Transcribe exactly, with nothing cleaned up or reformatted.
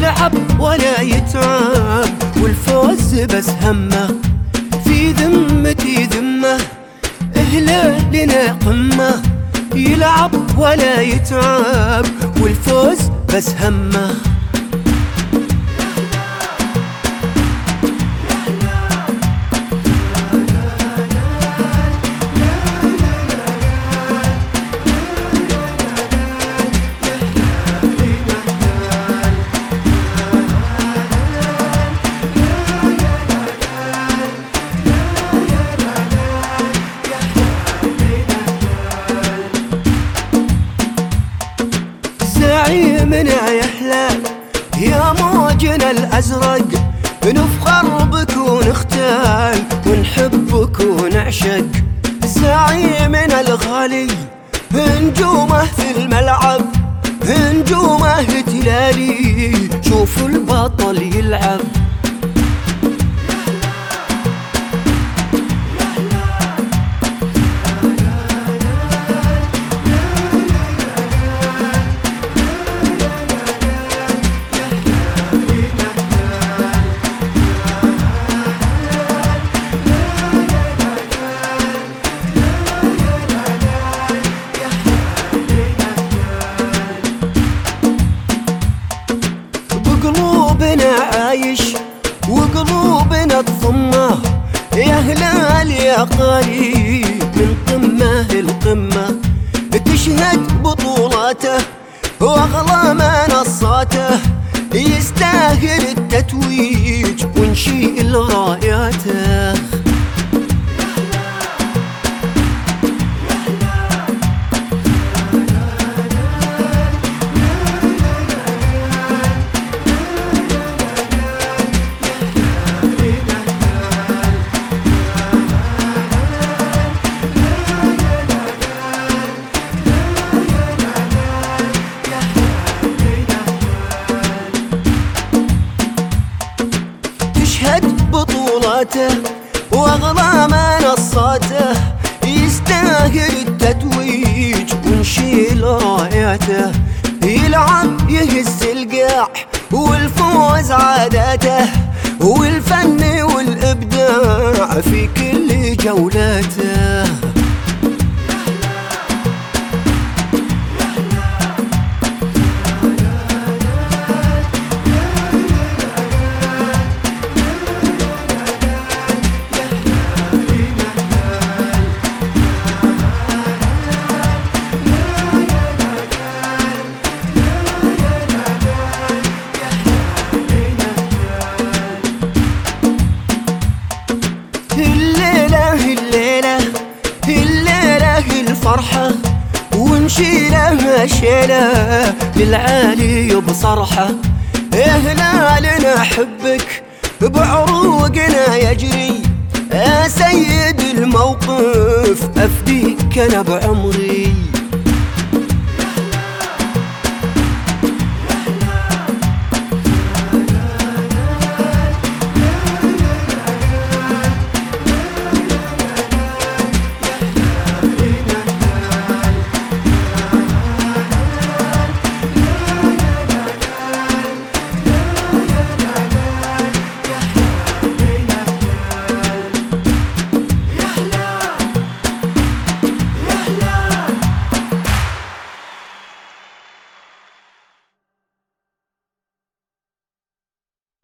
يلعب ولا يتعب والفوز بس همه، في ذمتي ذمه إهلالنا قمة. يلعب ولا يتعب والفوز بس همه. زعيمنا يا هلال يا موجنا الأزرق، نفخر بك ونختال ونحبك ونعشق. زعيمنا الغالي نجومه في الملعب، نجومه تلالي، شوفوا البطل يلعب. قلوبنا عايش وقلوبنا تضمه، يا هلال يا قريب من قمة القمة. تشهد بطولاته واغلى منصاته، يستاهل التتويج ونشيل راياته. بطولاته واغلى منصاته، يستاهل التتويج ونشيل راياته. يلعب يهز القاع والفوز عاداته، والفن والابداع في كل جولاته. الفرحة ونشيلها شيلة للعالي بصرحة. يا هلال نحبك بعروقنا يجري، يا سيد الموقف أفديك أنا بعمري.